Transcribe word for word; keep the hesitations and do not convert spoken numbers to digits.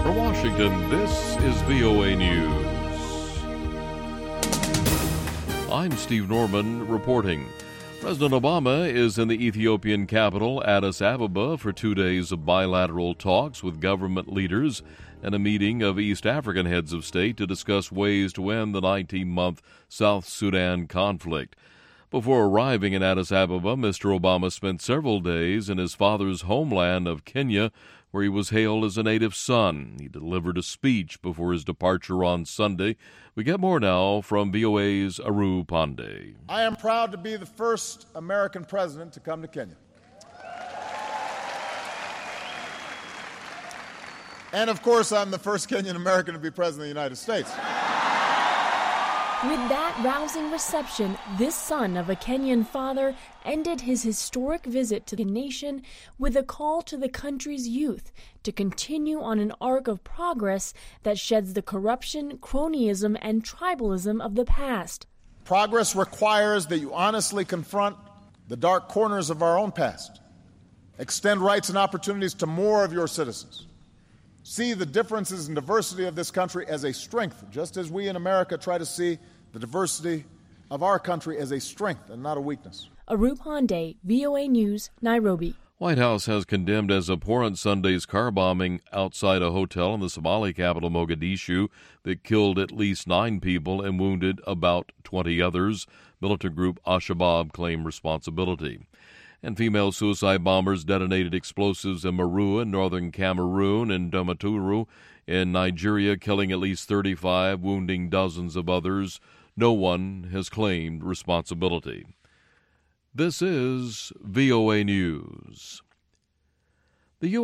From Washington, this is V O A News. I'm Steve Norman reporting. President Obama is in the Ethiopian capital, Addis Ababa, for two days of bilateral talks with government leaders and a meeting of East African heads of state to discuss ways to end the nineteen-month South Sudan conflict. Before arriving in Addis Ababa, Mister Obama spent several days in his father's homeland of Kenya, where he was hailed as a native son. He delivered a speech before his departure on Sunday. We get more now from V O A's Aru Pandey. I am proud to be the first American president to come to Kenya. And of course, I'm the first Kenyan American to be president of the United States. With that rousing reception, this son of a Kenyan father ended his historic visit to the nation with a call to the country's youth to continue on an arc of progress that sheds the corruption, cronyism, and tribalism of the past. Progress requires that you honestly confront the dark corners of our own past, extend rights and opportunities to more of your citizens, see the differences and diversity of this country as a strength, just as we in America try to see the diversity of our country as a strength and not a weakness. Aru Pandey, V O A News, Nairobi. White House has condemned as abhorrent Sunday's car bombing outside a hotel in the Somali capital Mogadishu that killed at least nine people and wounded about twenty others. Militant group Al-Shabaab claimed responsibility. And female suicide bombers detonated explosives in Marua, northern Cameroon, and Damaturu in Nigeria, killing at least thirty-five, wounding dozens of others. No one has claimed responsibility. This is V O A News.